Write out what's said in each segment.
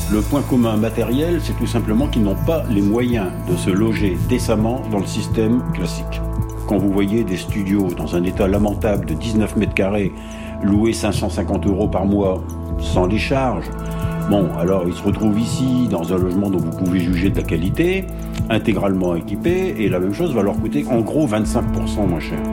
Le point commun matériel, c'est tout simplement qu'ils n'ont pas les moyens de se loger décemment dans le système classique. Quand vous voyez des studios dans un état lamentable de 19 mètres carrés, loués 550 € par mois, sans les charges, bon, alors ils se retrouvent ici, dans un logement dont vous pouvez juger de la qualité, intégralement équipé, et la même chose va leur coûter en gros 25% moins cher.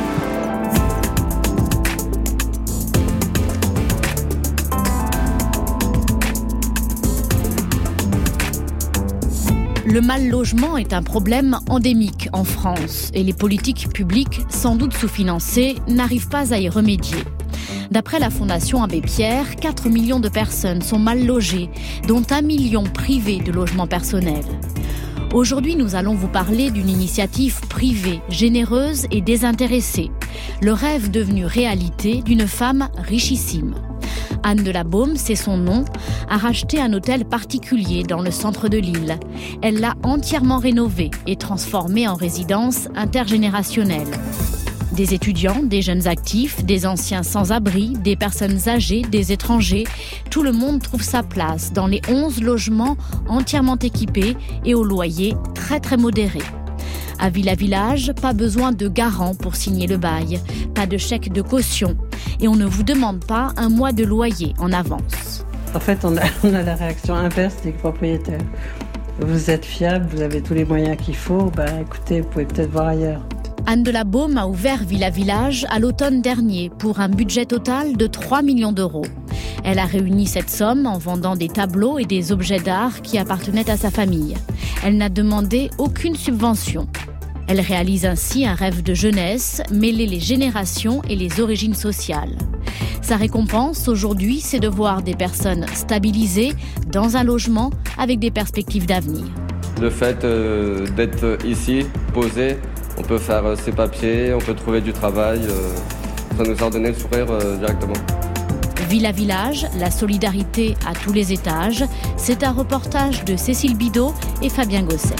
Le mal-logement est un problème endémique en France et les politiques publiques, sans doute sous-financées, n'arrivent pas à y remédier. D'après la Fondation Abbé Pierre, 4 millions de personnes sont mal logées, dont 1 million privées de logement personnel. Aujourd'hui, nous allons vous parler d'une initiative privée, généreuse et désintéressée. Le rêve devenu réalité d'une femme richissime. Anne de la Baume, c'est son nom, a racheté un hôtel particulier dans le centre de Lille. Elle l'a entièrement rénové et transformé en résidence intergénérationnelle. Des étudiants, des jeunes actifs, des anciens sans-abri, des personnes âgées, des étrangers, tout le monde trouve sa place dans les 11 logements entièrement équipés et au loyer très très modéré. À Villa Village, pas besoin de garant pour signer le bail, pas de chèque de caution et on ne vous demande pas un mois de loyer en avance. En fait, on a la réaction inverse des propriétaires. Vous êtes fiable, vous avez tous les moyens qu'il faut, écoutez, vous pouvez peut-être voir ailleurs. Anne de la Baume a ouvert Villa Village à l'automne dernier pour un budget total de 3 millions d'euros. Elle a réuni cette somme en vendant des tableaux et des objets d'art qui appartenaient à sa famille. Elle n'a demandé aucune subvention. Elle réalise ainsi un rêve de jeunesse, mêler les générations et les origines sociales. Sa récompense aujourd'hui, c'est de voir des personnes stabilisées dans un logement avec des perspectives d'avenir. Le fait d'être ici, posé, on peut faire ses papiers, on peut trouver du travail, ça nous a redonné le sourire directement. Villa Village, la solidarité à tous les étages, c'est un reportage de Cécile Bidot et Fabien Gosset.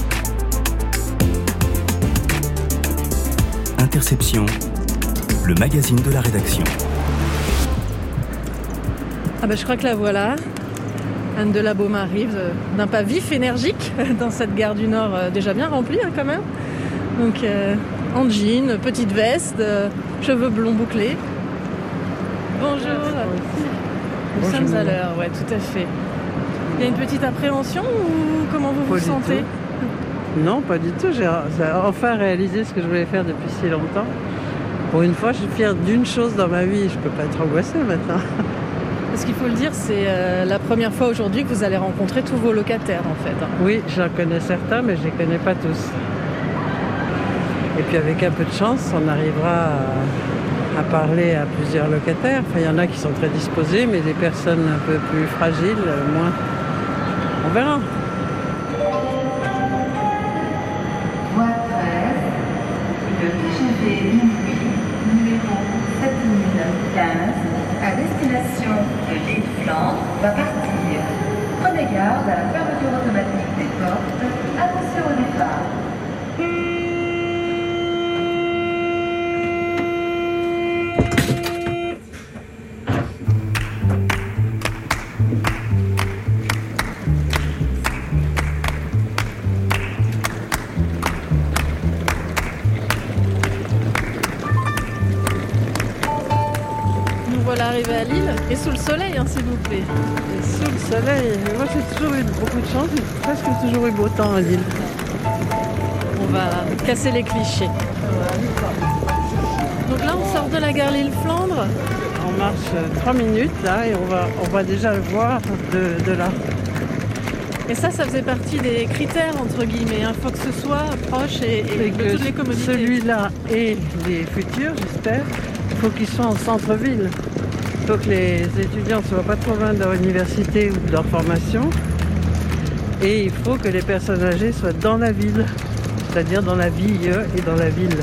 Interception, le magazine de la rédaction. Je crois que la voilà. Anne de la Baume arrive d'un pas vif, énergique, dans cette gare du Nord déjà bien remplie quand même. Donc en jean, petite veste, cheveux blonds bouclés. Bonjour. Nous sommes à l'heure, ouais, tout à fait. Il y a une petite appréhension ou comment vous vous sentez ? Non, pas du tout. J'ai enfin réalisé ce que je voulais faire depuis si longtemps. Pour une fois, je suis fière d'une chose dans ma vie. Je ne peux pas être angoissée maintenant. Parce qu'il faut le dire, c'est la première fois aujourd'hui que vous allez rencontrer tous vos locataires, en fait. Oui, j'en connais certains, mais je ne les connais pas tous. Et puis avec un peu de chance, on arrivera à parler à plusieurs locataires. Enfin, il y en a qui sont très disposés, mais des personnes un peu plus fragiles, moins. On verra. Le TGV minuit numéro 7015 à destination de l'île Flandre va partir. Prenez garde à la fermeture automatique des portes. Attention au départ. Voilà, arrivé à Lille et sous le soleil, s'il vous plaît. Et sous le soleil, moi j'ai toujours eu beaucoup de chance, j'ai presque toujours eu beau temps à Lille. On va casser les clichés. Donc là, on sort de la gare Lille-Flandre. On marche 3 minutes là et on va déjà le voir de là. Et ça faisait partie des critères, entre guillemets. Il faut que ce soit proche et de toutes les commodités. Celui-là et les futurs, j'espère, il faut qu'ils soient en centre-ville. Il faut que les étudiants ne soient pas trop loin de leur université ou de leur formation. Et il faut que les personnes âgées soient dans la ville, c'est-à-dire dans la ville et dans la ville.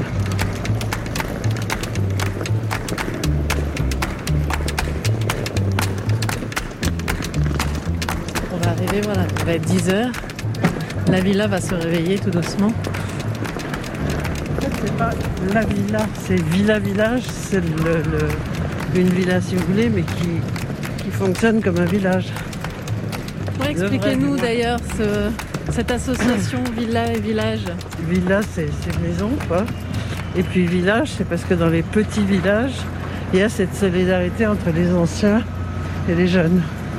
On va arriver, voilà, il va être 10h. La villa va se réveiller tout doucement. En fait, c'est pas la villa, c'est Villa Village, c'est une villa si vous voulez, mais qui fonctionne comme un village. Expliquez-nous d'ailleurs cette association Villa et Village. Villa, c'est maison, quoi. Et puis village, c'est parce que dans les petits villages, il y a cette solidarité entre les anciens et les jeunes.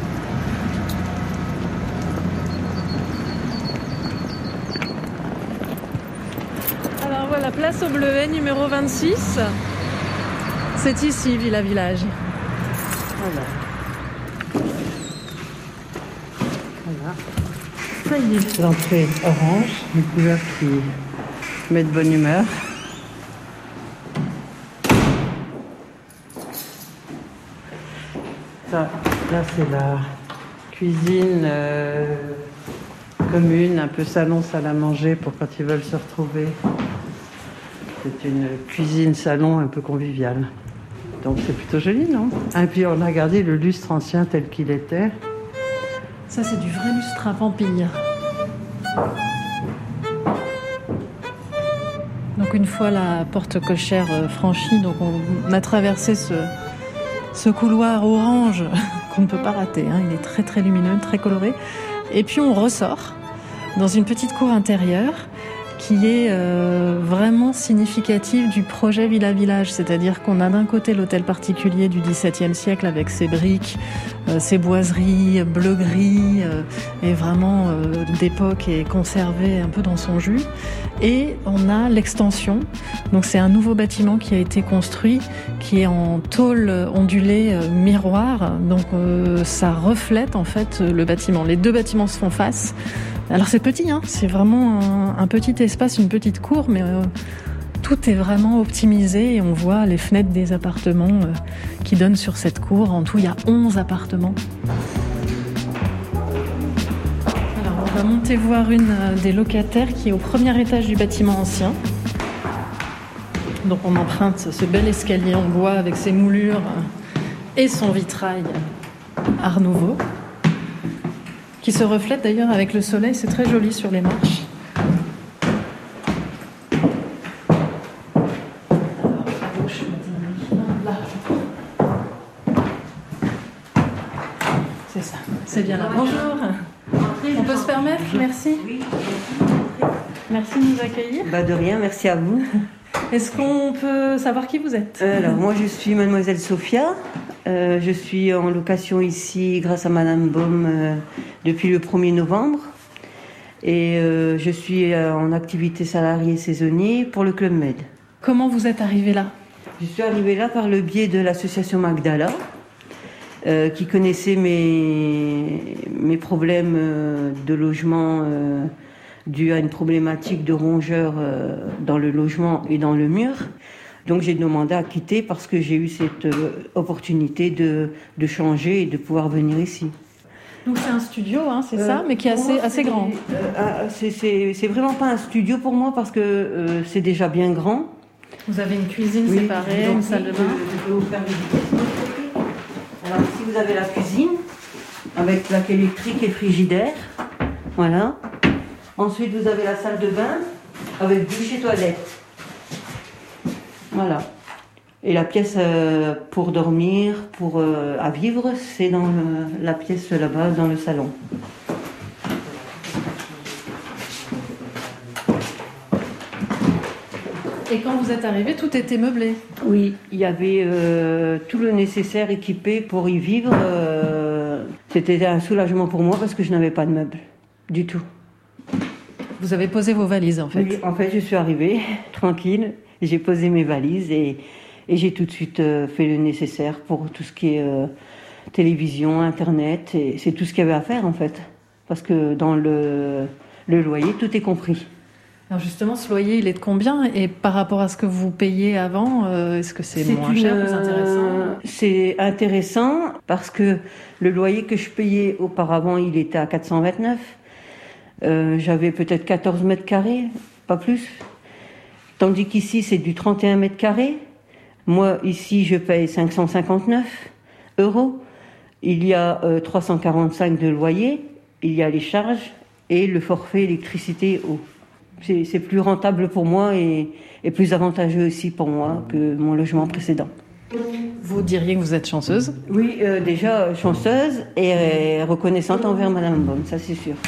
Alors voilà, place au Bleuet, numéro 26. C'est ici, Villa Village. Voilà. Ça y est. L'entrée orange, une couleur qui met de bonne humeur. Ça, là, c'est la cuisine commune, un peu salon, salle à manger pour quand ils veulent se retrouver. C'est une cuisine-salon un peu conviviale. Donc c'est plutôt joli, non? Et puis on a gardé le lustre ancien tel qu'il était. Ça, c'est du vrai lustre à vampire. Donc une fois la porte cochère franchie, donc on a traversé ce couloir orange qu'on ne peut pas rater. Il est très très lumineux, très coloré. Et puis on ressort dans une petite cour intérieure qui est vraiment significative du projet Villa Village. C'est-à-dire qu'on a d'un côté l'hôtel particulier du XVIIe siècle avec ses briques, ses boiseries bleu-gris et vraiment d'époque et conservé un peu dans son jus. Et on a l'extension. Donc c'est un nouveau bâtiment qui a été construit, qui est en tôle ondulée miroir. Donc ça reflète en fait le bâtiment. Les deux bâtiments se font face. Alors c'est petit, c'est vraiment un petit espace, une petite cour, mais tout est vraiment optimisé et on voit les fenêtres des appartements qui donnent sur cette cour. En tout, il y a 11 appartements. Alors on va monter voir une des locataires qui est au premier étage du bâtiment ancien. Donc on emprunte ce bel escalier en bois avec ses moulures et son vitrail Art Nouveau, qui se reflète d'ailleurs avec le soleil, c'est très joli sur les marches. Alors, à gauche, là. C'est ça, c'est bien là. Bonjour. On peut se permettre, merci. Merci de nous accueillir. De rien, merci à vous. Est-ce qu'on peut savoir qui vous êtes? Alors, moi, je suis mademoiselle Sophia. Je suis en location ici grâce à Madame Baum depuis le 1er novembre. Et je suis en activité salariée saisonnier pour le Club Med. Comment vous êtes arrivée là? Je suis arrivée là par le biais de l'association Magdala, qui connaissait mes problèmes de logement dus à une problématique de rongeurs dans le logement et dans le mur. Donc j'ai demandé à quitter parce que j'ai eu cette opportunité de changer et de pouvoir venir ici. Donc c'est un studio, c'est ça, mais qui est assez grand. C'est vraiment pas un studio pour moi parce que c'est déjà bien grand. Vous avez une cuisine séparée, une salle de bain. Je peux vous faire visiter. Alors ici vous avez la cuisine avec plaque électrique et frigidaire. Voilà. Ensuite vous avez la salle de bain avec douche et toilette. Voilà. Et la pièce pour dormir, à vivre, c'est dans la pièce là-bas, dans le salon. Et quand vous êtes arrivé, tout était meublé? Oui, il y avait tout le nécessaire équipé pour y vivre. C'était un soulagement pour moi parce que je n'avais pas de meubles du tout. Vous avez posé vos valises en fait? Oui, en fait, je suis arrivée tranquille. J'ai posé mes valises et j'ai tout de suite fait le nécessaire pour tout ce qui est télévision, internet. Et c'est tout ce qu'il y avait à faire en fait. Parce que dans le loyer, tout est compris. Alors justement, ce loyer, il est de combien? Et par rapport à ce que vous payez avant, est-ce que c'est moins cher, plus intéressant? C'est intéressant parce que le loyer que je payais auparavant, il était à 429. J'avais peut-être 14 mètres carrés, pas plus. Tandis qu'ici, c'est du 31 mètres carrés. Moi, ici, je paye 559 €. Il y a 345 de loyer. Il y a les charges et le forfait électricité eau. C'est plus rentable pour moi et plus avantageux aussi pour moi que mon logement précédent. Vous diriez que vous êtes chanceuse? Oui, déjà chanceuse et reconnaissante envers Madame Bonne, ça c'est sûr.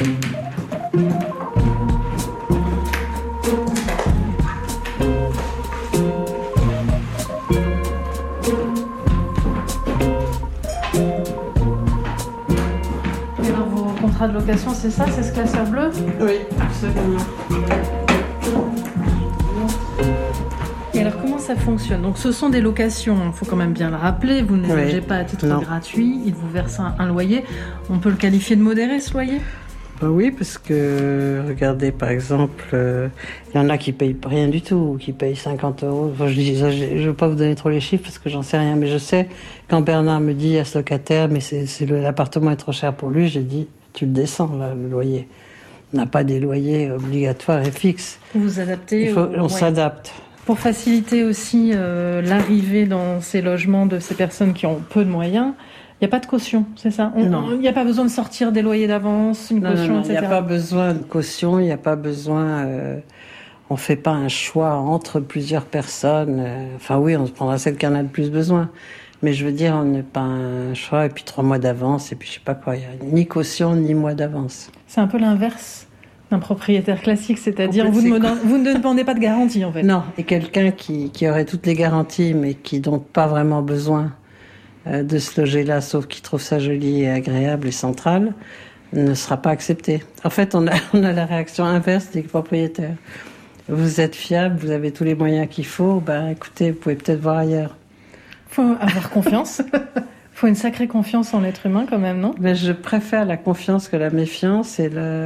Et alors vos contrats de location, c'est ça? C'est ce classeur bleu? Oui, absolument. Et alors comment ça fonctionne? Donc ce sont des locations, il faut quand même bien le rappeler, vous ne les logez pas à titre gratuit, ils vous versent un loyer. On peut le qualifier de modéré, ce loyer? Oui, parce que, regardez, par exemple, il y en a qui payent rien du tout, qui payent 50 €. Enfin, je ne veux pas vous donner trop les chiffres parce que j'en sais rien, mais je sais, quand Bernard me dit à ce locataire, mais l'appartement est trop cher pour lui, j'ai dit, tu le descends, là, le loyer. On n'a pas des loyers obligatoires et fixes. Vous vous adaptez? On s'adapte. Pour faciliter aussi l'arrivée dans ces logements de ces personnes qui ont peu de moyens, il n'y a pas de caution, c'est ça? Il n'y a pas besoin de sortir des loyers d'avance, une caution, etc. Il n'y a pas besoin de caution, il n'y a pas besoin... on ne fait pas un choix entre plusieurs personnes. Enfin oui, on se prendra celle qui en a le plus besoin. Mais je veux dire, on n'est pas un choix, et puis 3 mois d'avance, et puis je sais pas quoi. Il n'y a ni caution, ni mois d'avance. C'est un peu l'inverse d'un propriétaire classique, c'est-à-dire vous ne demandez pas de garantie, en fait. Non, et quelqu'un qui aurait toutes les garanties, mais qui n'ont pas vraiment besoin de se loger là, sauf qu'il trouve ça joli et agréable et central, ne sera pas accepté. En fait, on a la réaction inverse des propriétaires. Vous êtes fiable, vous avez tous les moyens qu'il faut, ben écoutez, vous pouvez peut-être voir ailleurs. Faut avoir confiance. Faut une sacrée confiance en l'être humain quand même, non? Ben, je préfère la confiance que la méfiance.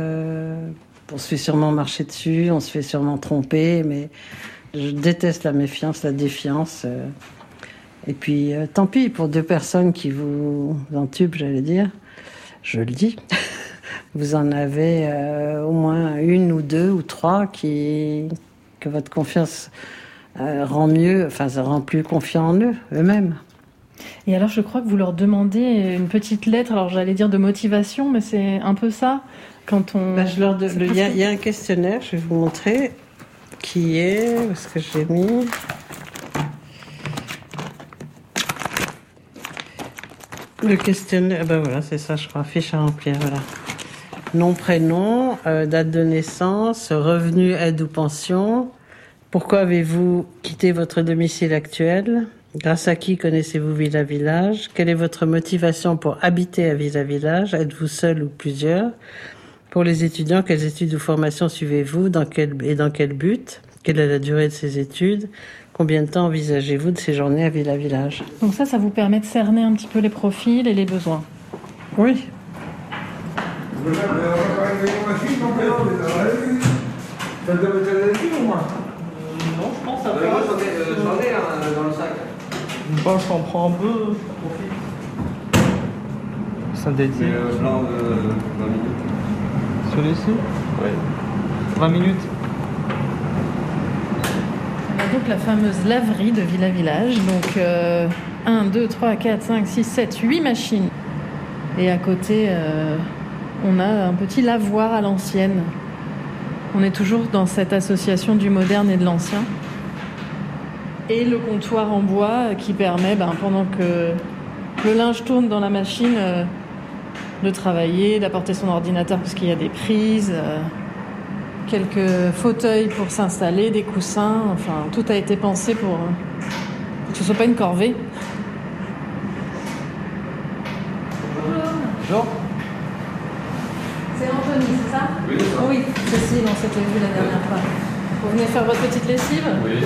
On se fait sûrement marcher dessus, on se fait sûrement tromper, mais je déteste la méfiance, la défiance. Et puis, tant pis pour 2 personnes qui vous entubent, j'allais dire. Je le dis. Vous en avez au moins 1 ou 2 ou 3 que votre confiance rend mieux, enfin ça rend plus confiant en eux-mêmes. Et alors je crois que vous leur demandez une petite lettre, alors j'allais dire de motivation, mais c'est un peu ça quand on... Il y a un questionnaire, je vais vous montrer, qui est... Où est-ce que j'ai mis? Le questionnaire, ben voilà, c'est ça, je crois, fiche à remplir, voilà. Nom, prénom, date de naissance, revenu, aide ou pension. Pourquoi avez-vous quitté votre domicile actuel? Grâce à qui connaissez-vous Villa Village? Quelle est votre motivation pour habiter à Villa Village? Êtes-vous seul ou plusieurs? Pour les étudiants, quelles études ou formations suivez-vous? Dans quel but? Quelle est la durée de ces études? Combien de temps envisagez-vous de séjourner à Villa Village? Donc ça vous permet de cerner un petit peu les profils et les besoins. Oui. Non, je pense à moi j'en ai un dans le sac. Je pense qu'on prend un peu. Synthétique. Blanc de 20 minutes. Celui-ci? Oui. 20 minutes. On a donc la fameuse laverie de Villa Village. Donc 1, 2, 3, 4, 5, 6, 7, 8 machines. Et à côté, on a un petit lavoir à l'ancienne. On est toujours dans cette association du moderne et de l'ancien. Et le comptoir en bois qui permet, pendant que le linge tourne dans la machine, de travailler, d'apporter son ordinateur parce qu'il y a des prises, quelques fauteuils pour s'installer, des coussins. Enfin, tout a été pensé pour que ce ne soit pas une corvée. Bonjour. C'est Anthony, c'est ça? Oui, c'est ça. Oui, Cécile, on s'était vu la dernière fois. Vous venez faire votre petite lessive? Oui.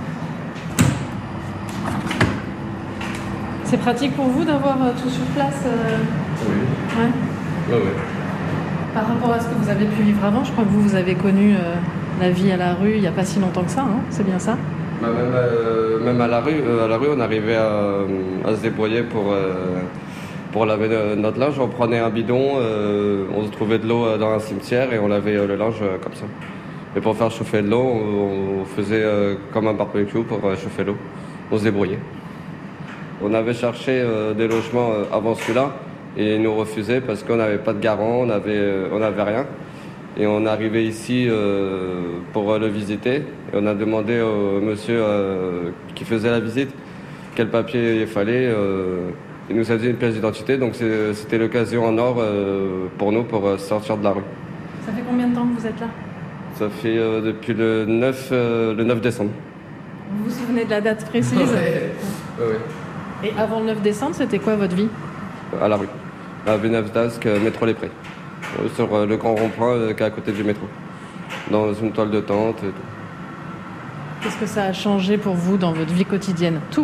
C'est pratique pour vous d'avoir tout sur place? Oui. Ouais. Ouais. Par rapport à ce que vous avez pu vivre avant, je crois que vous avez connu la vie à la rue il n'y a pas si longtemps que ça, hein? C'est bien ça? Même à la rue, on arrivait à se débrouiller pour laver notre linge. On prenait un bidon, on se trouvait de l'eau dans un cimetière et on lavait le linge comme ça. Et pour faire chauffer de l'eau, on faisait comme un barbecue pour chauffer l'eau. On se débrouillait. On avait cherché des logements avant celui-là et ils nous refusaient parce qu'on n'avait pas de garant, on n'avait rien. Et on est arrivé ici pour le visiter et on a demandé au monsieur qui faisait la visite quel papier il fallait. Il nous a dit une pièce d'identité, donc c'était l'occasion en or pour nous pour sortir de la rue. Ça fait combien de temps que vous êtes là? Ça fait depuis le 9 décembre. Vous vous souvenez de la date précise? Oui. Et avant le 9 décembre, c'était quoi votre vie? À la rue, à Villeneuve-d'Ascq, métro Les Prés, sur le grand rond-point qui est à côté du métro, dans une toile de tente et tout. Qu'est-ce que ça a changé pour vous dans votre vie quotidienne? Tout?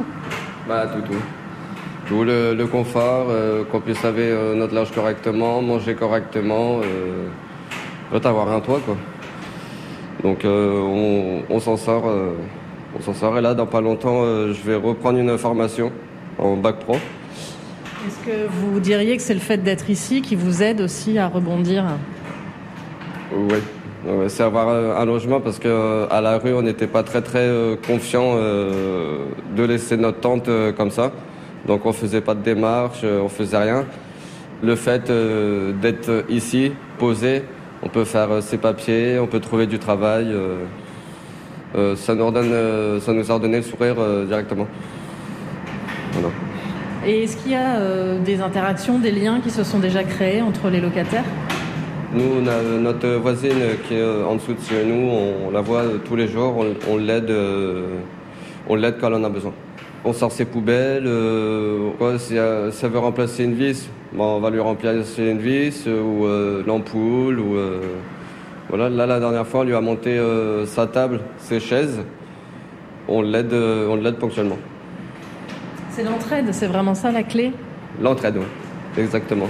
Tout le confort, qu'on puisse laver notre linge correctement, manger correctement, avoir un toit, quoi. Donc on s'en sort. On s'en sort et là, dans pas longtemps, je vais reprendre une formation en bac pro. Est-ce que vous diriez que c'est le fait d'être ici qui vous aide aussi à rebondir? Oui, c'est avoir un logement parce qu'à la rue, on n'était pas très confiant de laisser notre tente comme ça. Donc on faisait pas de démarche, on faisait rien. Le fait d'être ici, posé, on peut faire ses papiers, on peut trouver du travail. Ça nous a redonné le sourire directement. Voilà. Et est-ce qu'il y a des interactions, des liens qui se sont déjà créés entre les locataires? Nous, on a notre voisine qui est en dessous de chez nous, on la voit tous les jours, on l'aide quand on en a besoin. On sort ses poubelles, si elle veut remplacer une vis, on va lui remplacer une vis ou l'ampoule. Voilà, là, la dernière fois, on lui a monté sa table, ses chaises. On l'aide ponctuellement. C'est l'entraide, c'est vraiment ça la clé? L'entraide, oui, exactement.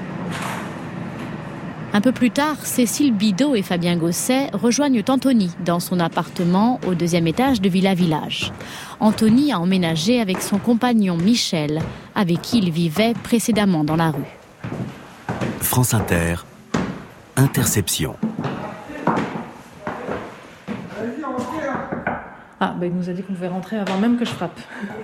Un peu plus tard, Cécile Bidot et Fabien Gosset rejoignent Anthony dans son appartement au 2e étage de Villa Village. Anthony a emménagé avec son compagnon Michel, avec qui il vivait précédemment dans la rue. France Inter, Interception. Ah, il nous a dit qu'on pouvait rentrer avant même que je frappe.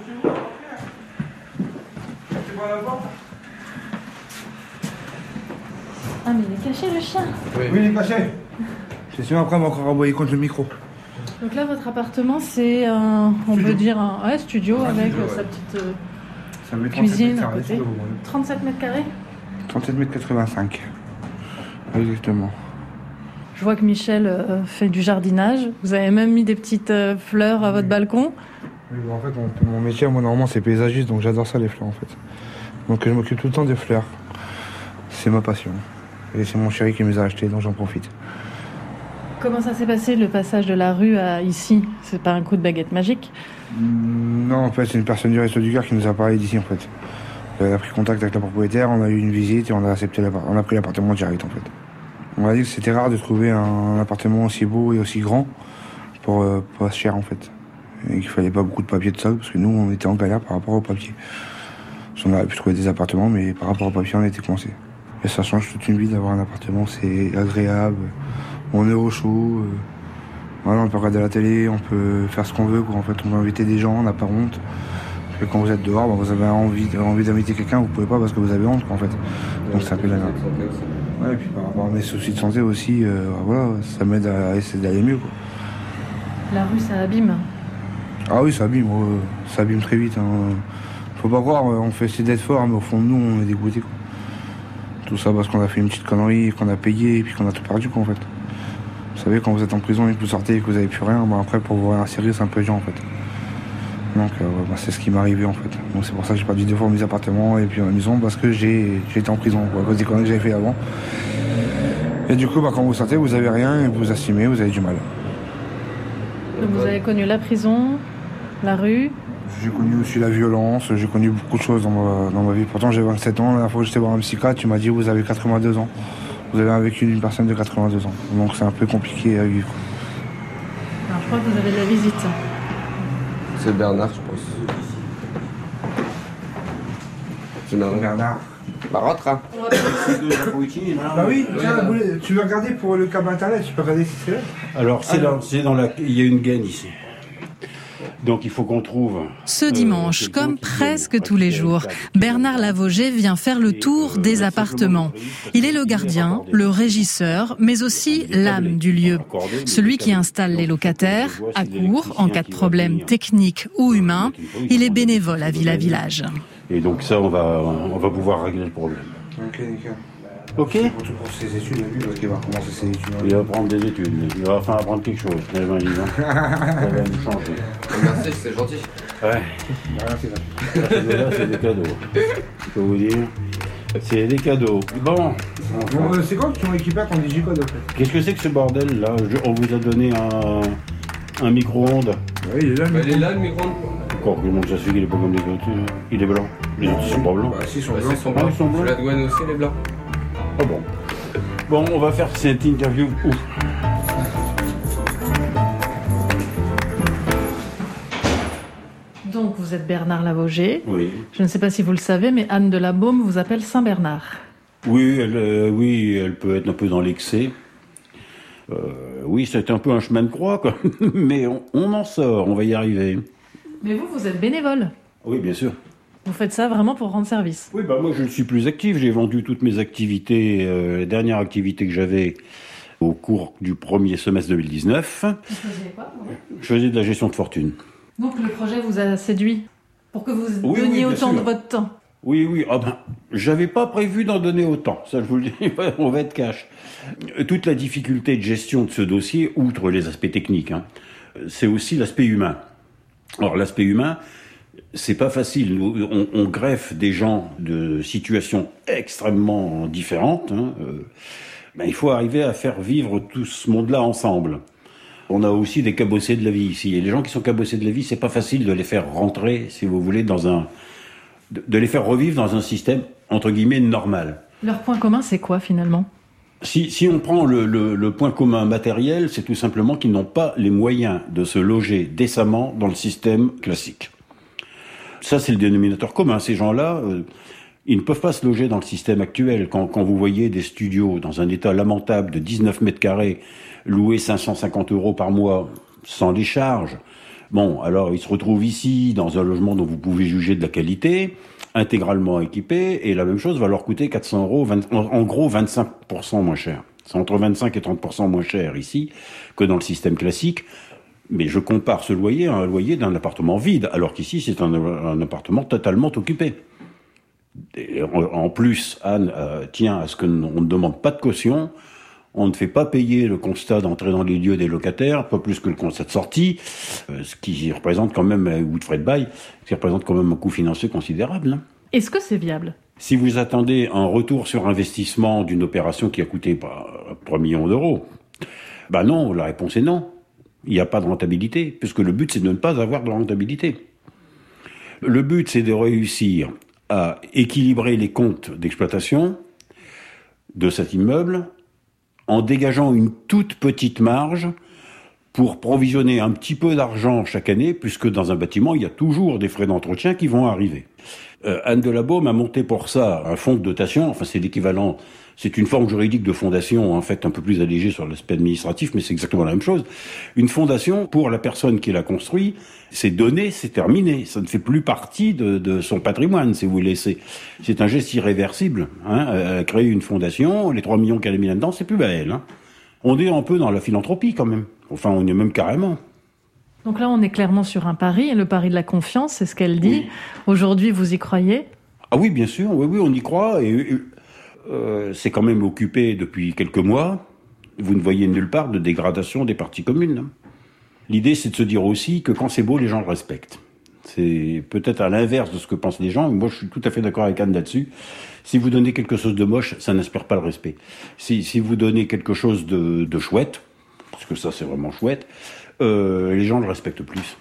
Ah, mais il est caché le chien. Oui, il est caché. C'est sûr, après, on va encore envoyer contre le micro. Donc là, votre appartement, c'est on peut dire un studio avec sa petite cuisine à côté. 37 mètres carrés 37 mètres 85. Exactement. Je vois que Michel fait du jardinage. Vous avez même mis des petites fleurs à votre balcon. Oui, en fait, mon métier, moi, normalement, c'est paysagiste, donc j'adore ça, les fleurs, en fait. Donc je m'occupe tout le temps des fleurs. C'est ma passion. Et c'est mon chéri qui me les a achetées, donc j'en profite. Comment ça s'est passé, le passage de la rue à ici? C'est pas un coup de baguette magique? Non, en fait, c'est une personne du Resto du Cœur qui nous a parlé d'ici, en fait. Elle a pris contact avec la propriétaire, on a eu une visite et on a pris l'appartement direct, en fait. On a dit que c'était rare de trouver un appartement aussi beau et aussi grand pour pas cher, en fait. Et qu'il fallait pas beaucoup de papier de ça, parce que nous, on était en galère par rapport au papier. On aurait pu trouver des appartements, mais par rapport au papier, on était coincés. Et ça change toute une vie d'avoir un appartement, c'est agréable. On est au chaud. Voilà, on peut regarder la télé, on peut faire ce qu'on veut, quoi. En fait, on peut inviter des gens, on n'a pas honte. Parce que quand vous êtes dehors, vous avez envie d'inviter quelqu'un, vous pouvez pas parce que vous avez honte, quoi, en fait. Donc ça fait la merde. Ouais, et puis par rapport à mes soucis de santé aussi, voilà, ça m'aide à essayer d'aller mieux, quoi. La rue, ça abîme. Ah oui, ça abîme très vite. Hein. Faut pas croire, on fait essayer d'être fort, mais au fond de nous, on est dégoûtés, quoi. Tout ça parce qu'on a fait une petite connerie, qu'on a payé, et puis qu'on a tout perdu, quoi, en fait. Vous savez, quand vous êtes en prison et que vous sortez et que vous n'avez plus rien, après, pour vous réinsérer, c'est un peu dur, en fait. Donc, c'est ce qui m'est arrivé, en fait. Donc, c'est pour ça que j'ai perdu 2 fois mes appartements et puis ma maison, parce que j'ai été en prison, quoi, à cause des conneries que j'avais fait avant. Et du coup, quand vous sortez, vous avez rien et vous assumez, vous avez du mal. Donc, vous avez connu la prison, la rue. J'ai connu aussi la violence, j'ai connu beaucoup de choses dans ma vie. Pourtant, j'ai 27 ans. La dernière fois que j'étais voir un psychiatre, tu m'as dit vous avez 82 ans. Vous avez vécu d'une personne de 82 ans. Donc c'est un peu compliqué à vivre. Alors je crois que vous avez de la visite. C'est Bernard, je pense. C'est Bernard. Bah rentre, hein. Bah oui, tiens, tu veux regarder pour le câble internet, tu peux regarder si c'est là. Alors il y a une gaine ici. Donc il faut qu'on trouve... Ce dimanche, comme presque tous les jours, Bernard Lavogé vient faire le tour des appartements. Il est le gardien, le régisseur, mais aussi l'âme du lieu. Celui qui installe les locataires, à court, en cas de problème technique ou humain. Il est bénévole à Villa Village. Et donc ça, on va pouvoir régler le problème. Ok, nickel. Ok. Surtout pour ses études, lui, parce qu'il va recommencer ses études. Il va prendre des études, il va enfin apprendre quelque chose. Ça va nous changer. Merci, c'est gentil. Ouais. Là, c'est des cadeaux. Je peux vous dire. C'est des cadeaux. Bon. C'est quand tu as équipé ton digicode en fait? Qu'est-ce que c'est que ce bordel là? On vous a donné un micro-ondes. Oui, il est là. Il est là le micro-ondes. Encore, comment ça se fait qu'il est pas comme les autres? Il est blanc. Les autres sont pas blancs. Bah si, ils sont Ils sont blancs. blancs. La douane aussi, les blancs. Ah bon. Bon, on va faire cette interview. Ouf. Donc vous êtes Bernard Lavogé. Oui. Je ne sais pas si vous le savez, mais Anne de la Baume vous appelle Saint-Bernard. Oui, elle peut être un peu dans l'excès. Oui, c'est un peu un chemin de croix, quoi. Mais on en sort, on va y arriver. Mais vous êtes bénévole. Oui, bien sûr. Vous faites ça vraiment pour rendre service. Oui, bah moi je ne suis plus actif. J'ai vendu toutes mes activités, les dernières activités que j'avais au cours du premier semestre 2019. Vous faisiez quoi? Je faisais de la gestion de fortune. Donc le projet vous a séduit pour que vous Oui, donniez bien autant sûr. de votre temps. Oui, j'avais pas prévu d'en donner autant, ça je vous le dis, on va être cash. Toute la difficulté de gestion de ce dossier, outre les aspects techniques, c'est aussi l'aspect humain. Alors l'aspect humain, c'est pas facile, on greffe des gens de situations extrêmement différentes, il faut arriver à faire vivre tout ce monde-là ensemble. On a aussi des cabossés de la vie ici, et les gens qui sont cabossés de la vie, c'est pas facile de les faire rentrer, si vous voulez, de les faire revivre dans un système, entre guillemets, normal. Leur point commun, c'est quoi finalement? Si on prend le point commun matériel, c'est tout simplement qu'ils n'ont pas les moyens de se loger décemment dans le système classique. Ça, c'est le dénominateur commun. Ces gens-là, ils ne peuvent pas se loger dans le système actuel. Quand vous voyez des studios dans un état lamentable de 19 mètres carrés, loués 550 € par mois, sans les charges, bon, alors ils se retrouvent ici, dans un logement dont vous pouvez juger de la qualité, intégralement équipé, et la même chose va leur coûter 400 €, en gros 25% moins cher. C'est entre 25 et 30% moins cher ici que dans le système classique. Mais je compare ce loyer à un loyer d'un appartement vide, alors qu'ici c'est un appartement totalement occupé. Et en plus, Anne tient à ce qu'on ne demande pas de caution, on ne fait pas payer le constat d'entrée dans les lieux des locataires, pas plus que le constat de sortie, ce qui représente quand même, ou de frais de bail, ce qui représente quand même un coût financier considérable. Est-ce que c'est viable? Si vous attendez un retour sur investissement d'une opération qui a coûté 3 millions d'euros, non, la réponse est non. Il n'y a pas de rentabilité, puisque le but c'est de ne pas avoir de rentabilité. Le but c'est de réussir à équilibrer les comptes d'exploitation de cet immeuble en dégageant une toute petite marge pour provisionner un petit peu d'argent chaque année, puisque dans un bâtiment, il y a toujours des frais d'entretien qui vont arriver. Anne de la Baume a monté pour ça un fonds de dotation, enfin c'est l'équivalent, c'est une forme juridique de fondation, en fait un peu plus allégée sur l'aspect administratif, mais c'est exactement la même chose. Une fondation, pour la personne qui l'a construit, c'est donné, c'est terminé, ça ne fait plus partie de son patrimoine, si vous voulez. C'est un geste irréversible, créer une fondation, les 3 millions qu'elle a mis là-dedans, c'est plus bas elle. On est un peu dans la philanthropie quand même, enfin on est même carrément. Donc là, on est clairement sur un pari, et le pari de la confiance, c'est ce qu'elle dit. Oui. Aujourd'hui, vous y croyez? Ah oui, bien sûr, oui, on y croit, et c'est quand même occupé depuis quelques mois. Vous ne voyez nulle part de dégradation des parties communes. L'idée, c'est de se dire aussi que quand c'est beau, les gens le respectent. C'est peut-être à l'inverse de ce que pensent les gens, mais moi je suis tout à fait d'accord avec Anne là-dessus. Si vous donnez quelque chose de moche, ça n'inspire pas le respect. Si vous donnez quelque chose de chouette, parce que ça c'est vraiment chouette, les gens le respectent plus.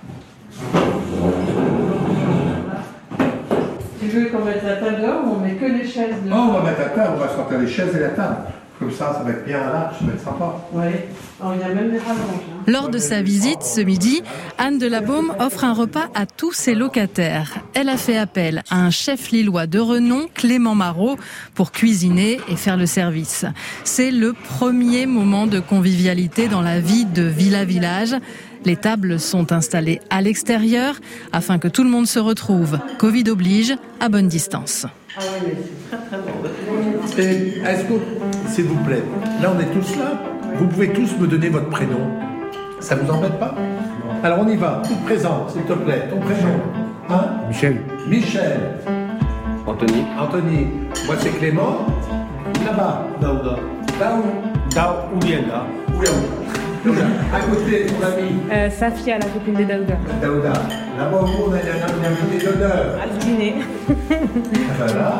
Tu veux qu'on mette la table dehors ou on met que les chaises dehors? On va mettre la table, on va sortir les chaises et la table. Comme ça va être bien large, ça va être sympa. Oui, il y a même des rallonges. Lors de sa visite ce midi, Anne de la Baume offre un repas à tous ses locataires. Elle a fait appel à un chef lillois de renom, Clément Marot, pour cuisiner et faire le service. C'est le premier moment de convivialité dans la vie de Villa Village. Les tables sont installées à l'extérieur afin que tout le monde se retrouve. Covid oblige, à bonne distance. Ah oui, mais c'est très très bon. Est-ce que, s'il vous plaît, là on est tous là, vous pouvez tous me donner votre prénom. Ça vous embête pas? Alors on y va, tu te présentes, s'il te plaît, ton prénom. Hein? Michel. Michel. Anthony. Anthony. Moi c'est Clément. Là-bas. Daouda. Oulienda. À côté, ton ami. Safia, la copine de Daouda. Daouda. Là-bas au bout, on a un invité d'honneur. Altiné. Voilà.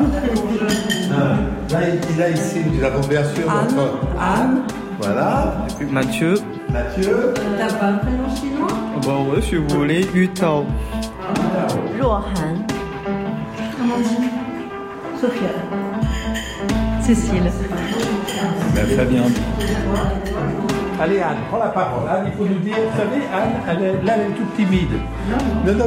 Là, ici, nous avons bien sûr notre Anne. Voilà. Et puis Mathieu. T'as pas un prénom chinois? Bah ouais, si vous voulez, Yutao. Lohan. Amandine. Sophia. Cécile. Fabien. Allez Anne, prends la parole. Anne, il faut nous dire, vous savez, Anne, elle est toute timide. Non. Non,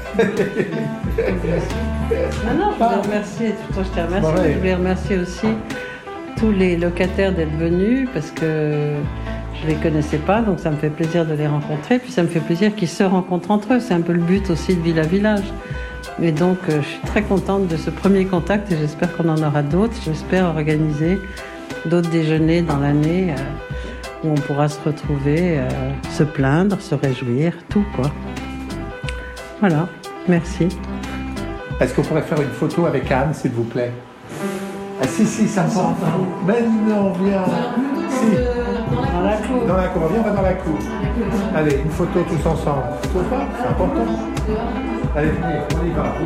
je voulais remercier, je te remercie. Ouais. Je voulais remercier aussi tous les locataires d'être venus parce que je les connaissais pas, donc ça me fait plaisir de les rencontrer. Puis ça me fait plaisir qu'ils se rencontrent entre eux. C'est un peu le but aussi de Villa Village. Et donc, je suis très contente de ce premier contact et j'espère qu'on en aura d'autres. J'espère organiser d'autres déjeuners dans l'année où on pourra se retrouver, se plaindre, se réjouir, tout quoi. Voilà, merci. Est-ce qu'on pourrait faire une photo avec Anne, s'il vous plaît? Ah si, ça me porte. Mais non, viens. Si. Dans la cour. Dans la cour, viens, on va dans la cour. Allez, une photo tous ensemble. Faut pas, c'est important. Allez, venez, on y va.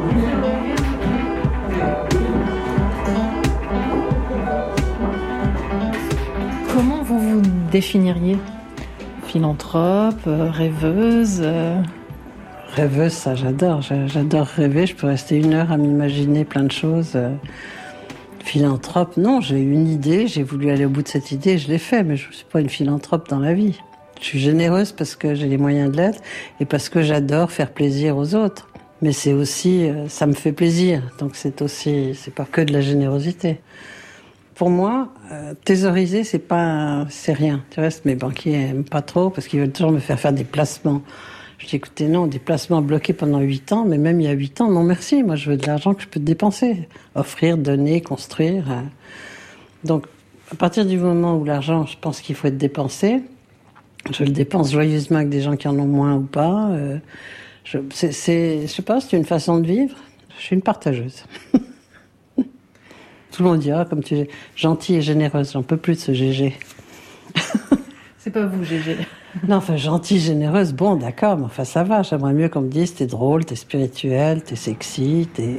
Comment vous vous définiriez? Philanthrope, rêveuse Rêveuse, ça j'adore. J'adore rêver. Je peux rester 1 heure à m'imaginer plein de choses. Philanthrope, non, j'ai eu une idée, j'ai voulu aller au bout de cette idée, je l'ai fait, mais je ne suis pas une philanthrope dans la vie. Je suis généreuse parce que j'ai les moyens de l'être et parce que j'adore faire plaisir aux autres. Mais c'est aussi, ça me fait plaisir, donc c'est pas que de la générosité. Pour moi, thésauriser, c'est rien. Tu vois, mes banquiers aiment pas trop parce qu'ils veulent toujours me faire des placements. Je dis, écoutez, non, des placements bloqués pendant 8 ans, mais même il y a 8 ans, non merci, moi je veux de l'argent que je peux dépenser. Offrir, donner, construire. Donc, à partir du moment où l'argent, je pense qu'il faut être dépensé, je le dépense joyeusement avec des gens qui en ont moins ou pas. Je sais pas, c'est une façon de vivre. Je suis une partageuse. Tout le monde dira, comme tu es gentille et généreuse, j'en peux plus de ce GG. C'est pas vous, GG. Non, enfin, gentille, généreuse, bon, d'accord, mais enfin, ça va. J'aimerais mieux qu'on me dise, t'es drôle, t'es spirituel, t'es sexy, t'es...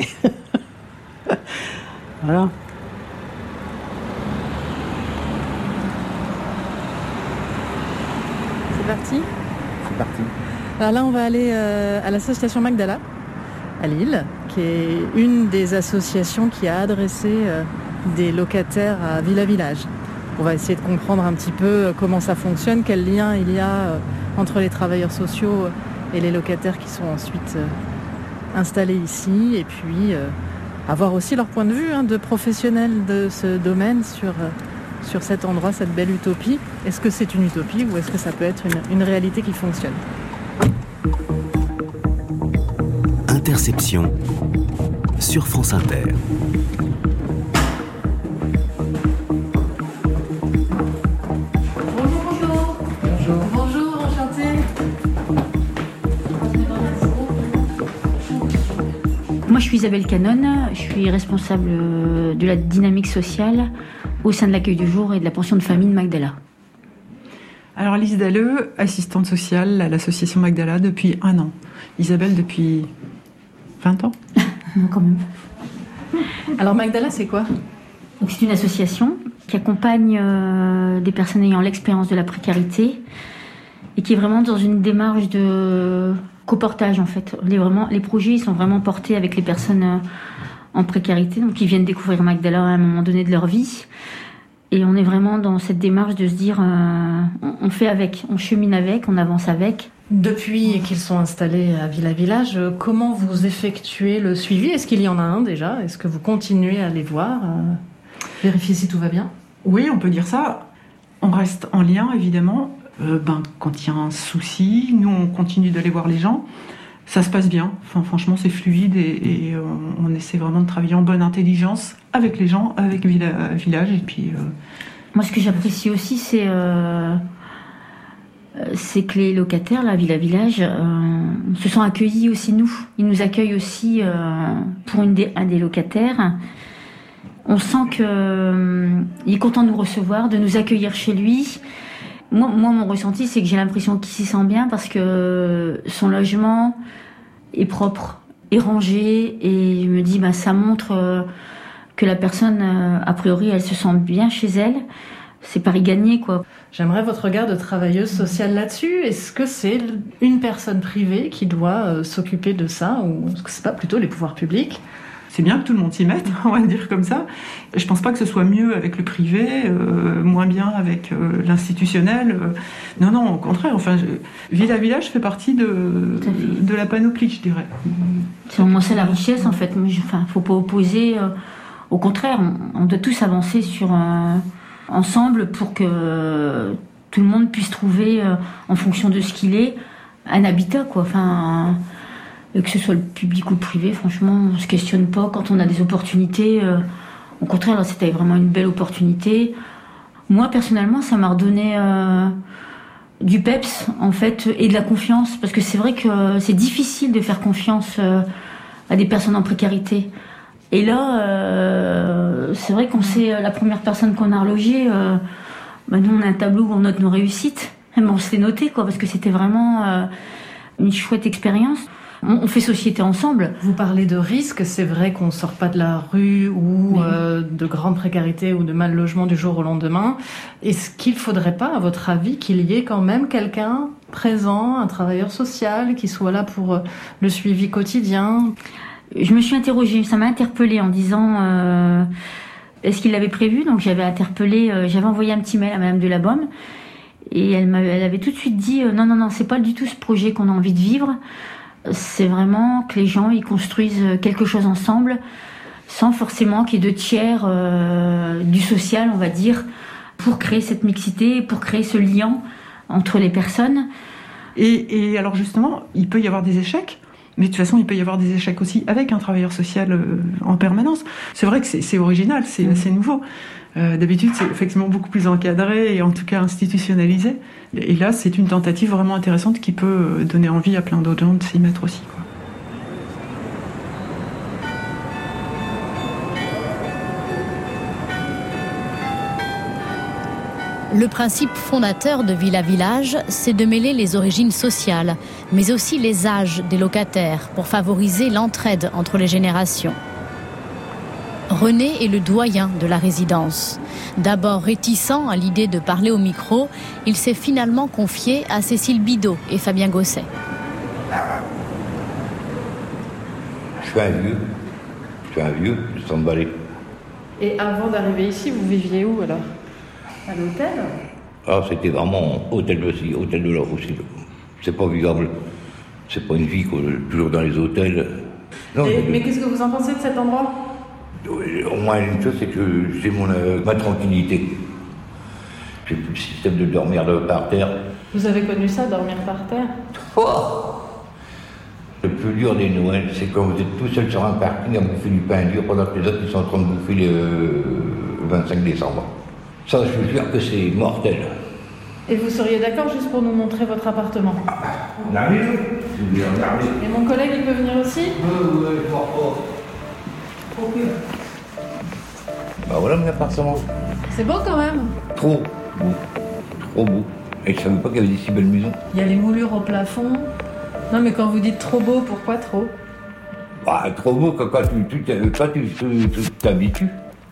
Voilà. C'est parti? C'est parti. Alors là, on va aller à l'association Magdala, à Lille, qui est une des associations qui a adressé des locataires à Villa Village. On va essayer de comprendre un petit peu comment ça fonctionne, quel lien il y a entre les travailleurs sociaux et les locataires qui sont ensuite installés ici, et puis avoir aussi leur point de vue de professionnels de ce domaine sur cet endroit, cette belle utopie. Est-ce que c'est une utopie ou est-ce que ça peut être une réalité qui fonctionne? Interception sur France Inter. Bonjour, enchantée. Moi, je suis Isabelle Canon, je suis responsable de la dynamique sociale au sein de l'accueil du jour et de la pension de famille de Magdala. Alors Lise Dalleux, assistante sociale à l'association Magdala depuis 1 an. Isabelle depuis 20 ans. Non, quand même. Alors Magdala, c'est quoi? Donc, c'est une association qui accompagne des personnes ayant l'expérience de la précarité et qui est vraiment dans une démarche de coportage en fait. Les projets ils sont vraiment portés avec les personnes en précarité, donc ils viennent découvrir Magdala à un moment donné de leur vie. Et on est vraiment dans cette démarche de se dire, on fait avec, on chemine avec, on avance avec. Depuis qu'ils sont installés à Villa Village, comment vous effectuez le suivi? Est-ce qu'il y en a un déjà? Est-ce que vous continuez à les voir, vérifier si tout va bien? Oui, on peut dire ça. On reste en lien, évidemment. Quand il y a un souci, nous on continue d'aller voir les gens. Ça se passe bien, franchement c'est fluide et on essaie vraiment de travailler en bonne intelligence avec les gens, avec Village et puis... Moi ce que j'apprécie aussi c'est que les locataires, la Villa Village, se sont accueillis aussi nous. Ils nous accueillent aussi pour un des locataires. On sent qu'il est content de nous recevoir, de nous accueillir chez lui. Moi, mon ressenti, c'est que j'ai l'impression qu'il s'y sent bien parce que son logement est propre, est rangé, et je me dis, ça montre que la personne, a priori, elle se sent bien chez elle. C'est pari gagné, quoi. J'aimerais votre regard de travailleuse sociale là-dessus. Est-ce que c'est une personne privée qui doit s'occuper de ça, ou est-ce que c'est pas plutôt les pouvoirs publics ? C'est bien que tout le monde s'y mette, on va dire comme ça. Je pense pas que ce soit mieux avec le privé, moins bien avec l'institutionnel. Non, au contraire. Villa Village fait partie de la panoplie, je dirais. C'est vraiment ça la richesse, en fait. Faut pas opposer. Au contraire, on doit tous avancer ensemble pour que tout le monde puisse trouver, en fonction de ce qu'il est, un habitat, quoi. Que ce soit le public ou le privé, franchement, on se questionne pas quand on a des opportunités. Au contraire, là, c'était vraiment une belle opportunité. Moi, personnellement, ça m'a redonné du peps, en fait, et de la confiance. Parce que c'est vrai que c'est difficile de faire confiance à des personnes en précarité. Et là, c'est vrai qu'on sait, la première personne qu'on a relogée, nous, on a un tableau où on note nos réussites. On se fait noter, quoi, parce que c'était vraiment une chouette expérience. On fait société ensemble. Vous parlez de risques, c'est vrai qu'on ne sort pas de la rue ou de grande précarité ou de mal logement du jour au lendemain. Est-ce qu'il ne faudrait pas, à votre avis, qu'il y ait quand même quelqu'un présent, un travailleur social, qui soit là pour le suivi quotidien ? Je me suis interrogée, ça m'a interpellée en disant est-ce qu'il l'avait prévu ? Donc j'avais envoyé un petit mail à Madame de la Baume et elle avait tout de suite dit non, c'est pas du tout ce projet qu'on a envie de vivre. C'est vraiment que les gens ils construisent quelque chose ensemble, sans forcément qu'il y ait de tiers du social, on va dire, pour créer cette mixité, pour créer ce lien entre les personnes. Et alors justement, il peut y avoir des échecs, mais de toute façon, il peut y avoir des échecs aussi avec un travailleur social en permanence. C'est vrai que c'est original, c'est assez nouveau. D'habitude, c'est effectivement beaucoup plus encadré et en tout cas institutionnalisé. Et là, c'est une tentative vraiment intéressante qui peut donner envie à plein d'autres gens de s'y mettre aussi, quoi. Le principe fondateur de Villa Village, c'est de mêler les origines sociales, mais aussi les âges des locataires pour favoriser l'entraide entre les générations. René est le doyen de la résidence. D'abord réticent à l'idée de parler au micro, il s'est finalement confié à Cécile Bidot et Fabien Gosset. Je suis un vieux, je sens balai. Et avant d'arriver ici, vous viviez où alors ? À l'hôtel ? C'était vraiment hôtel de là aussi. C'est pas vivable. C'est pas une vie, toujours dans les hôtels. Non, mais qu'est-ce que vous en pensez de cet endroit ? Au moins, une chose, c'est que j'ai ma tranquillité. J'ai plus le système de dormir par terre. Vous avez connu ça, dormir par terre ? Le plus dur des Noëls, c'est quand vous êtes tout seul sur un parking à bouffer du pain dur pendant que les autres ils sont en train de bouffer le 25 décembre. Ça, je vous jure que c'est mortel. Et vous seriez d'accord juste pour nous montrer votre appartement ? On arrive, je vais regarder. Et mon collègue, il peut venir aussi ? Oui, ok. Voilà mon appartement. C'est beau quand même. Trop beau. Et je savais pas qu'il y avait des si belles maisons. Il y a les moulures au plafond. Non mais quand vous dites trop beau, pourquoi trop ? Trop beau quand tu t'habitues.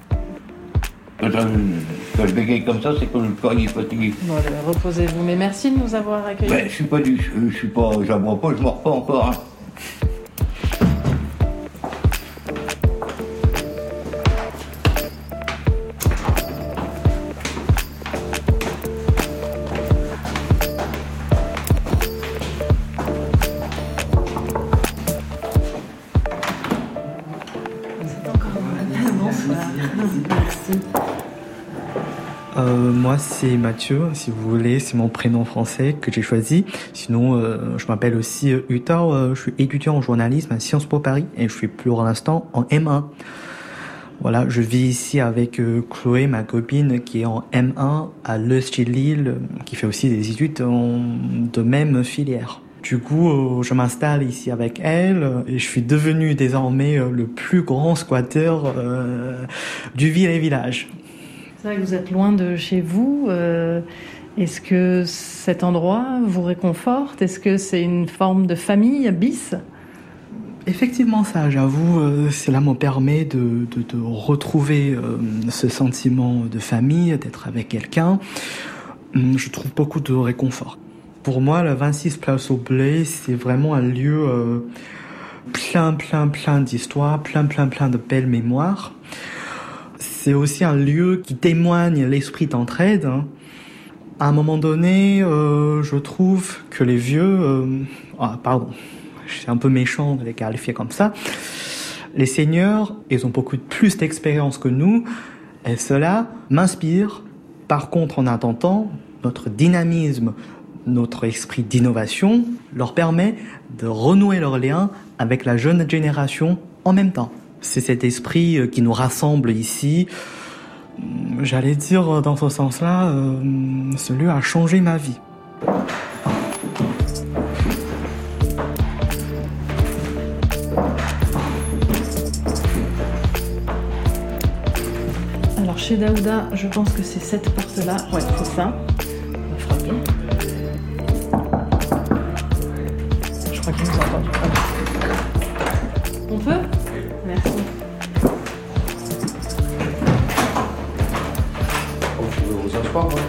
Quand je bégaye comme ça, c'est que le corps est fatigué. Bon, allez, reposez-vous. Mais merci de nous avoir accueillis. J'aboie pas, je mords pas encore. Moi, c'est Mathieu, si vous voulez, c'est mon prénom français que j'ai choisi. Sinon, je m'appelle aussi Utah, je suis étudiant en journalisme à Sciences Po Paris et je suis pour l'instant en M1. Voilà, je vis ici avec Chloé, ma copine, qui est en M1 à l'ESG Lille, qui fait aussi des études de même filière. Du coup, je m'installe ici avec elle et je suis devenu désormais le plus grand squatteur du village. C'est vrai que vous êtes loin de chez vous. Est-ce que cet endroit vous réconforte? Est-ce que c'est une forme de famille bis? Effectivement, ça, j'avoue, cela me permet de retrouver ce sentiment de famille, d'être avec quelqu'un. Je trouve beaucoup de réconfort. Pour moi, le 26 Place au Blé, c'est vraiment un lieu plein d'histoires, plein de belles mémoires. C'est aussi un lieu qui témoigne l'esprit d'entraide. À un moment donné, je trouve que les vieux... je suis un peu méchant de les qualifier comme ça. Les seniors, ils ont beaucoup plus d'expérience que nous, et cela m'inspire. Par contre, en attendant, notre dynamisme, notre esprit d'innovation leur permet de renouer leurs liens avec la jeune génération en même temps. C'est cet esprit qui nous rassemble ici. J'allais dire, dans ce sens-là, ce lieu a changé ma vie. Alors chez Daouda, je pense que c'est cette porte-là. Ouais, c'est ça. On va frapper. Je crois qu'il nous entend. On peut ? Merci. Je vous asseoir, moi.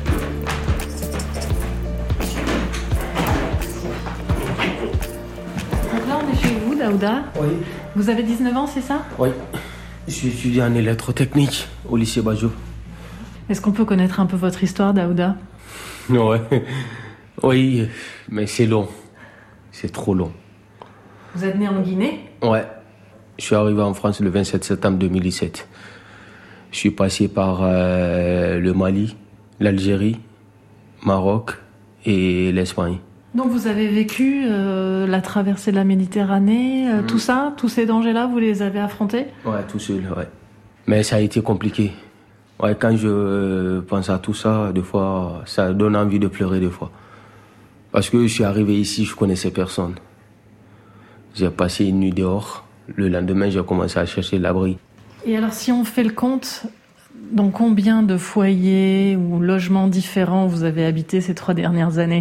Donc là, on est chez vous, Daouda. Oui. Vous avez 19 ans, c'est ça ? Oui. Je suis étudiant en électrotechnique au lycée Bajou. Est-ce qu'on peut connaître un peu votre histoire, Daouda ? Ouais. Oui, mais c'est long. C'est trop long. Vous êtes né en Guinée ? Ouais. Je suis arrivé en France le 27 septembre 2017. Je suis passé par le Mali, l'Algérie, Maroc et l'Espagne. Donc vous avez vécu la traversée de la Méditerranée, tout ça, tous ces dangers-là, vous les avez affrontés ? Ouais, tout seul, ouais. Mais ça a été compliqué. Ouais, quand je pense à tout ça, des fois, ça donne envie de pleurer des fois. Parce que je suis arrivé ici, je connaissais personne. J'ai passé une nuit dehors. Le lendemain, j'ai commencé à chercher l'abri. Et alors, si on fait le compte, dans combien de foyers ou logements différents vous avez habité ces 3 dernières années ?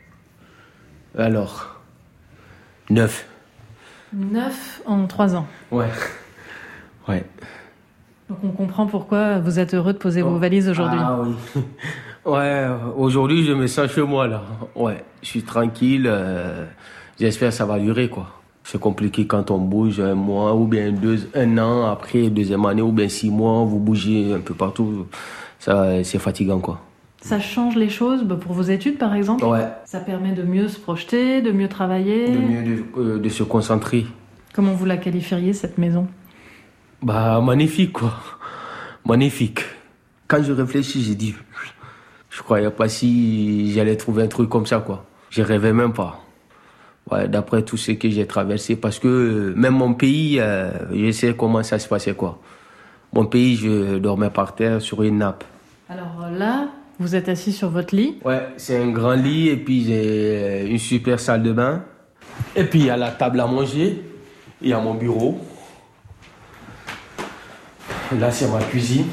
Alors, 9. 9 en 3 ans. Ouais. Ouais. Donc on comprend pourquoi vous êtes heureux de poser vos valises aujourd'hui. Ah oui. Ouais, aujourd'hui je me sens chez moi là. Ouais, je suis tranquille. J'espère que ça va durer quoi. C'est compliqué quand on bouge 1 mois ou bien 1 an après 2e année ou bien 6 mois, vous bougez un peu partout. Ça, c'est fatigant quoi. Ça change les choses pour vos études par exemple ? Ouais. Ça permet de mieux se projeter, de mieux travailler ? De se concentrer. Comment vous la qualifieriez cette maison ? Bah magnifique quoi. Magnifique. Quand je réfléchis, j'ai dit, je croyais pas si j'allais trouver un truc comme ça quoi. Je rêvais même pas. Ouais, d'après tout ce que j'ai traversé, parce que même mon pays, je sais comment ça se passait quoi. Mon pays, je dormais par terre sur une nappe. Alors là, vous êtes assis sur votre lit ? Ouais, c'est un grand lit et puis j'ai une super salle de bain. Et puis il y a la table à manger, il y a mon bureau. Là, c'est ma cuisine.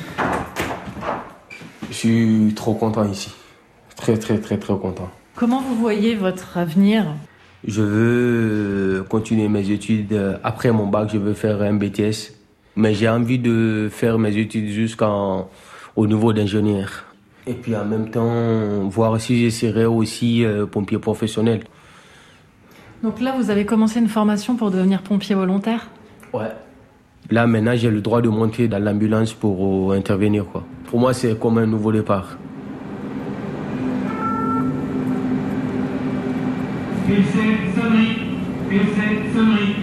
Je suis trop content ici. Très content. Comment vous voyez votre avenir ? Je veux continuer mes études. Après mon bac, je veux faire un BTS. Mais j'ai envie de faire mes études jusqu'au niveau d'ingénieur. Et puis en même temps, voir si je serai aussi pompier professionnel. Donc là, vous avez commencé une formation pour devenir pompier volontaire ? Ouais. Là, maintenant, j'ai le droit de monter dans l'ambulance pour intervenir, quoi. Pour moi, c'est comme un nouveau départ. sonnerie.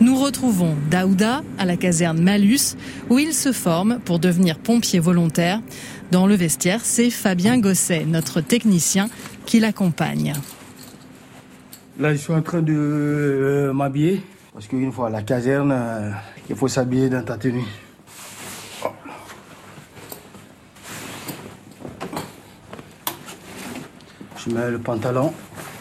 Nous retrouvons Daouda à la caserne Malus, où il se forme pour devenir pompier volontaire. Dans le vestiaire, c'est Fabien Gosset, notre technicien, qui l'accompagne. Là, je suis en train de m'habiller, parce qu'une fois à la caserne, il faut s'habiller dans ta tenue. Oh. Je mets le pantalon.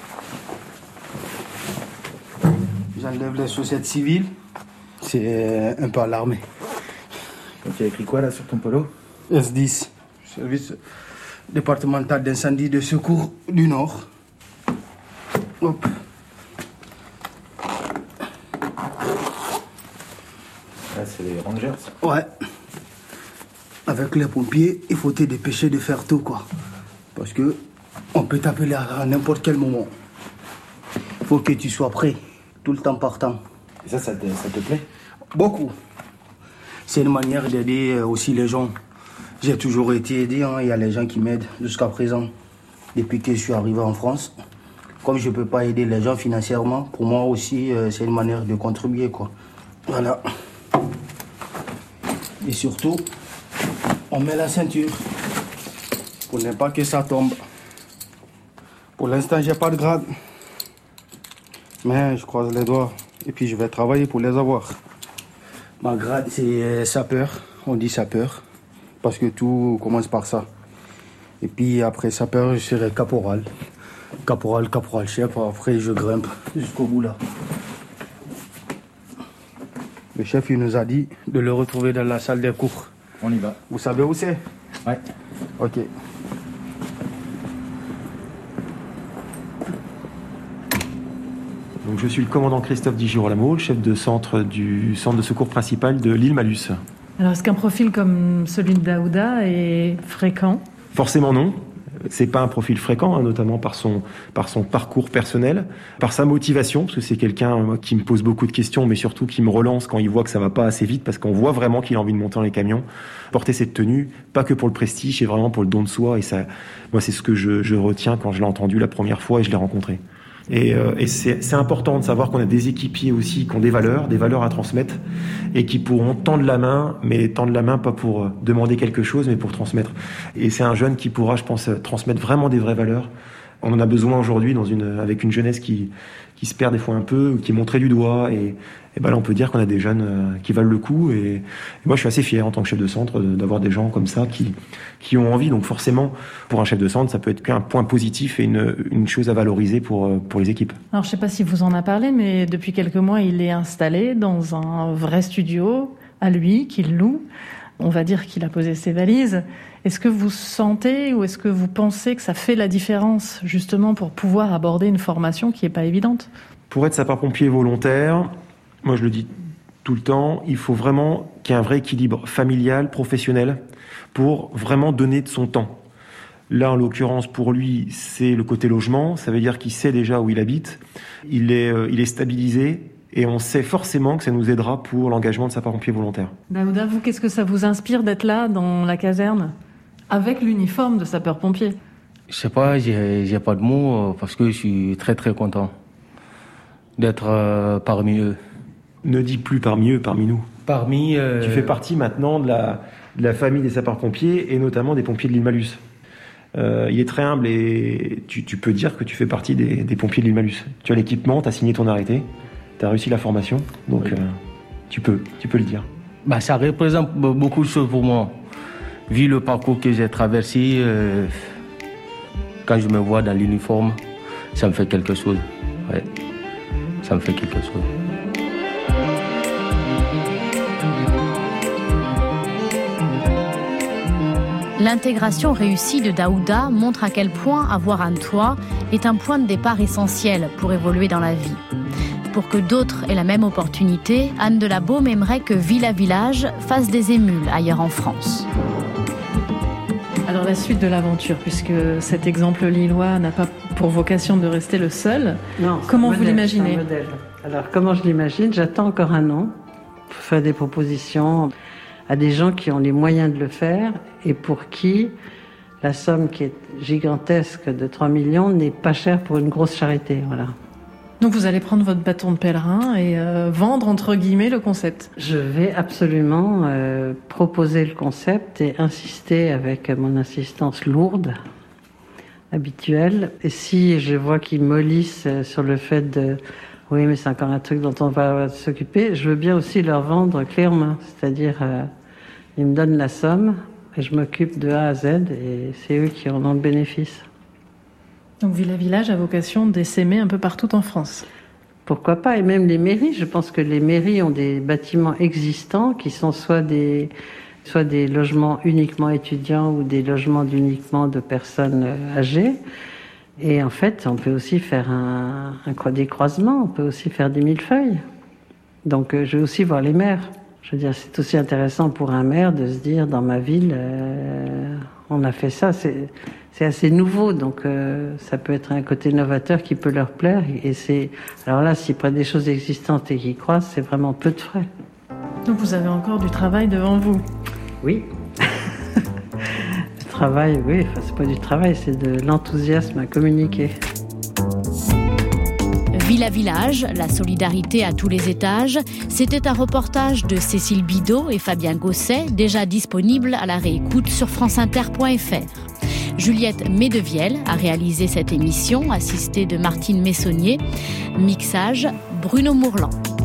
J'enlève les chaussettes civiles. C'est un peu à l'armée. Tu as écrit quoi là sur ton polo? S10, service départemental d'incendie de secours du Nord. Hop. Là, c'est les Rangers. Ouais. Avec les pompiers, il faut te dépêcher de faire tout, quoi. Parce que on peut t'appeler à n'importe quel moment. Il faut que tu sois prêt, tout le temps partant. Et ça te plaît? Beaucoup. C'est une manière d'aider aussi les gens. J'ai toujours été aidé, hein. Il y a les gens qui m'aident jusqu'à présent. Depuis que je suis arrivé en France, comme je ne peux pas aider les gens financièrement, pour moi aussi, c'est une manière de contribuer, quoi. Voilà. Et surtout, on met la ceinture pour ne pas que ça tombe. Pour l'instant, j'ai pas de grade. Mais je croise les doigts. Et puis, je vais travailler pour les avoir. Ma grade, c'est sapeur. On dit sapeur. Parce que tout commence par ça. Et puis, après sapeur, je serai caporal. Caporal chef. Après, je grimpe jusqu'au bout là. Le chef, il nous a dit de le retrouver dans la salle des cours. On y va. Vous savez où c'est? Ouais. Ok. Donc, je suis le commandant Christophe Di Girolamo, le chef de centre du centre de secours principal de l'île Malus. Alors, est-ce qu'un profil comme celui de Daouda est fréquent? Forcément non. C'est pas un profil fréquent, hein, notamment par son parcours personnel, par sa motivation, parce que c'est quelqu'un qui me pose beaucoup de questions, mais surtout qui me relance quand il voit que ça va pas assez vite, parce qu'on voit vraiment qu'il a envie de monter dans les camions. Porter cette tenue, pas que pour le prestige, c'est vraiment pour le don de soi. Et ça, moi, c'est ce que je retiens quand je l'ai entendu la première fois et je l'ai rencontré. Et c'est important de savoir qu'on a des équipiers aussi qui ont des valeurs à transmettre et qui pourront tendre la main, mais tendre la main pas pour demander quelque chose, mais pour transmettre. Et c'est un jeune qui pourra, je pense, transmettre vraiment des vraies valeurs. On en a besoin aujourd'hui avec une jeunesse qui se perd des fois un peu, qui est montrée du doigt. Et ben là, on peut dire qu'on a des jeunes qui valent le coup. Et moi, je suis assez fier en tant que chef de centre d'avoir des gens comme ça qui ont envie. Donc forcément, pour un chef de centre, ça peut être qu'un point positif et une chose à valoriser pour les équipes. Alors, je ne sais pas si vous en a parlé, mais depuis quelques mois, il est installé dans un vrai studio à lui, qu'il loue. On va dire qu'il a posé ses valises. Est-ce que vous sentez ou est-ce que vous pensez que ça fait la différence, justement, pour pouvoir aborder une formation qui n'est pas évidente? Pour être sapeur-pompier volontaire, moi je le dis tout le temps, il faut vraiment qu'il y ait un vrai équilibre familial, professionnel, pour vraiment donner de son temps. Là, en l'occurrence, pour lui, c'est le côté logement. Ça veut dire qu'il sait déjà où il habite. Il est stabilisé. Et on sait forcément que ça nous aidera pour l'engagement de sapeur-pompier volontaire. Daouda, vous, qu'est-ce que ça vous inspire d'être là, dans la caserne, avec l'uniforme de sapeur-pompier? Je sais pas, j'ai pas de mots, parce que je suis très très content d'être parmi eux. Ne dis plus parmi eux, parmi nous. Parmi... Tu fais partie maintenant de la famille des sapeurs-pompiers, et notamment des pompiers de l'île Malus. Il est très humble, et tu peux dire que tu fais partie des pompiers de l'île Malus. Tu as l'équipement, tu as signé ton arrêté. Tu as réussi la formation, donc oui. Tu peux le dire. Bah, ça représente beaucoup de choses pour moi. Vu le parcours que j'ai traversé, quand je me vois dans l'uniforme, ça me fait quelque chose. Ouais. Ça me fait quelque chose. L'intégration réussie de Daouda montre à quel point avoir un toit est un point de départ essentiel pour évoluer dans la vie. Pour que d'autres aient la même opportunité, Anne de la Baume aimerait que Villa Village fasse des émules ailleurs en France. Alors la suite de l'aventure, puisque cet exemple lillois n'a pas pour vocation de rester le seul, non, comment vous l'imaginez? Alors comment je l'imagine? J'attends encore un an pour faire des propositions à des gens qui ont les moyens de le faire et pour qui la somme qui est gigantesque de 3 millions n'est pas chère pour une grosse charité. Voilà. Donc vous allez prendre votre bâton de pèlerin et vendre entre guillemets le concept. Je vais absolument proposer le concept et insister avec mon insistance lourde, habituelle. Et si je vois qu'ils mollissent sur le fait de « oui, mais c'est encore un truc dont on va s'occuper », je veux bien aussi leur vendre clé en main. C'est-à-dire, ils me donnent la somme et je m'occupe de A à Z et c'est eux qui en ont le bénéfice. Donc Villa Village a vocation d'essaimer un peu partout en France. Pourquoi pas, et même les mairies. Je pense que les mairies ont des bâtiments existants qui sont soit des logements uniquement étudiants ou des logements uniquement de personnes âgées. Et en fait, on peut aussi faire des croisements, on peut aussi faire des millefeuilles. Donc je veux aussi voir les maires. Je veux dire, c'est aussi intéressant pour un maire de se dire, dans ma ville, on a fait ça. C'est assez nouveau, donc ça peut être un côté novateur qui peut leur plaire. Alors là, s'ils prennent des choses existantes et qu'ils croisent, c'est vraiment peu de frais. Donc vous avez encore du travail devant vous. Oui. Le travail, oui, enfin, c'est pas du travail, c'est de l'enthousiasme à communiquer. Villa Village, la solidarité à tous les étages, c'était un reportage de Cécile Bidot et Fabien Gosset, déjà disponible à la réécoute sur franceinter.fr. Juliette Medevielle a réalisé cette émission, assistée de Martine Messonnier. Mixage, Bruno Mourlan.